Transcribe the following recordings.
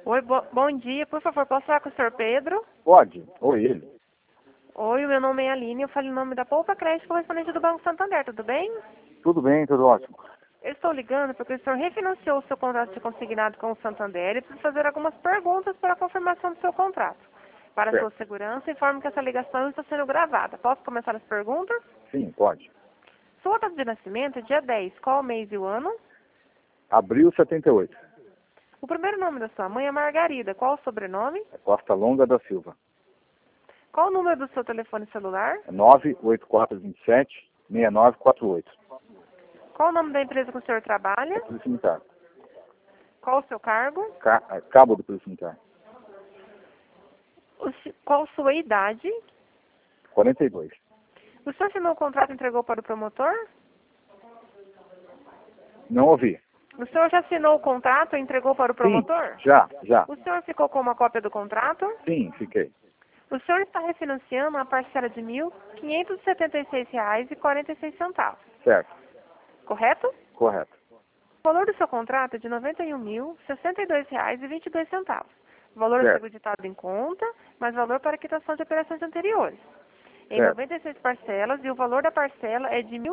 Oi, bom dia. Por favor, posso falar com o senhor Pedro? Pode. Oi, ele. Oi, o meu nome é Aline. Eu falo em nome da Poupa Crédito, correspondente do Banco Santander. Tudo bem? Tudo bem, tudo ótimo. Eu estou ligando porque o senhor refinanciou o seu contrato de consignado com o Santander e preciso fazer algumas perguntas para a confirmação do seu contrato. Para a sua Certo. segurança, informo que essa ligação está sendo gravada. Posso começar as perguntas? Sim, pode. Sua data de nascimento é dia 10. Qual o mês e o ano? Abril 78. O primeiro nome da sua mãe é Margarida. Qual o sobrenome? É Costa Longa da Silva. Qual o número do seu telefone celular? É 98427-6948. Qual o nome da empresa que o senhor É trabalha? Polícia Militar. Qual o seu cargo? Cabo do Polícia Militar. Qual sua idade? 42. O senhor assinou o contrato e entregou para o promotor? Não ouvi. O senhor já assinou o contrato e entregou para o promotor? Sim, já. O senhor ficou com uma cópia do contrato? Sim, fiquei. O senhor está refinanciando uma parcela de R$ 1.576,46, Certo. correto? Correto. O valor do seu contrato é de R$ 91.062,22. O valor é Certo. acreditado em conta, mas valor para quitação de operações anteriores. Em Certo. 96 parcelas, e o valor da parcela é de R$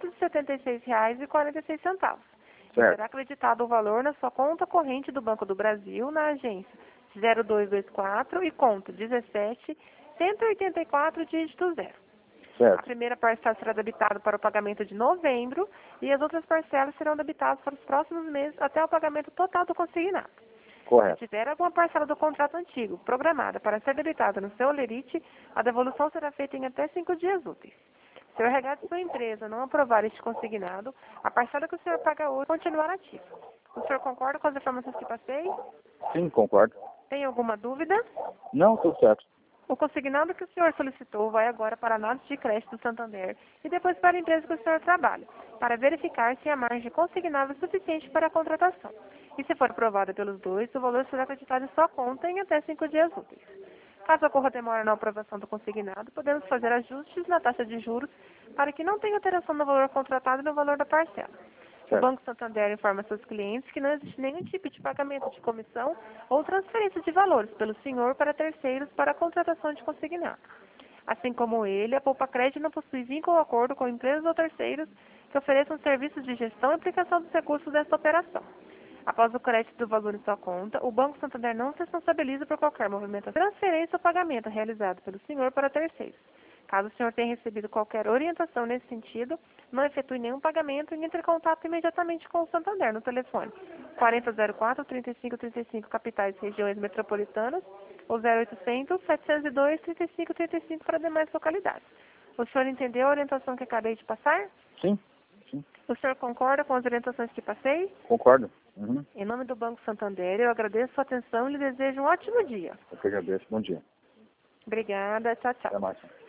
1.576,46. Certo. Será acreditado o valor na sua conta corrente do Banco do Brasil, na agência 0224 e conta 17-184, dígito 0. A Certo. primeira parcela será debitada para o pagamento de novembro e as outras parcelas serão debitadas para os próximos meses até o pagamento total do consignado. Correto. Se tiver alguma parcela do contrato antigo programada para ser debitada no seu olerite, a devolução será feita em até 5 dias úteis. Se o RH de sua empresa não aprovar este consignado, a parcela que o senhor paga hoje continuará ativa. O senhor concorda com as informações que passei? Sim, concordo. Tem alguma dúvida? Não, tudo certo. O consignado que o senhor solicitou vai agora para a análise de crédito do Santander e depois para a empresa que o senhor trabalha, para verificar se a margem consignável é suficiente para a contratação. E se for aprovada pelos dois, o valor será acreditado em sua conta em até 5 dias úteis. Caso ocorra demora na aprovação do consignado, podemos fazer ajustes na taxa de juros para que não tenha alteração no valor contratado e no valor da parcela. O Certo. Banco Santander informa seus clientes que não existe nenhum tipo de pagamento de comissão ou transferência de valores pelo senhor para terceiros para a contratação de consignado. Assim como ele, a Poupa Crédito não possui vínculo ou acordo com empresas ou terceiros que ofereçam serviços de gestão e aplicação dos recursos desta operação. Após o crédito do valor em sua conta, o Banco Santander não se responsabiliza por qualquer movimento, transferência ou pagamento realizado pelo senhor para terceiros. Caso o senhor tenha recebido qualquer orientação nesse sentido, não efetue nenhum pagamento e entre em contato imediatamente com o Santander no telefone 4004-3535, capitais e regiões metropolitanas, ou 0800-702-3535 para demais localidades. O senhor entendeu a orientação que acabei de passar? Sim, sim. O senhor concorda com as orientações que passei? Concordo. Uhum. Em nome do Banco Santander, eu agradeço a sua atenção e lhe desejo um ótimo dia. Eu que agradeço. Bom dia. Obrigada. Tchau, tchau. Até mais.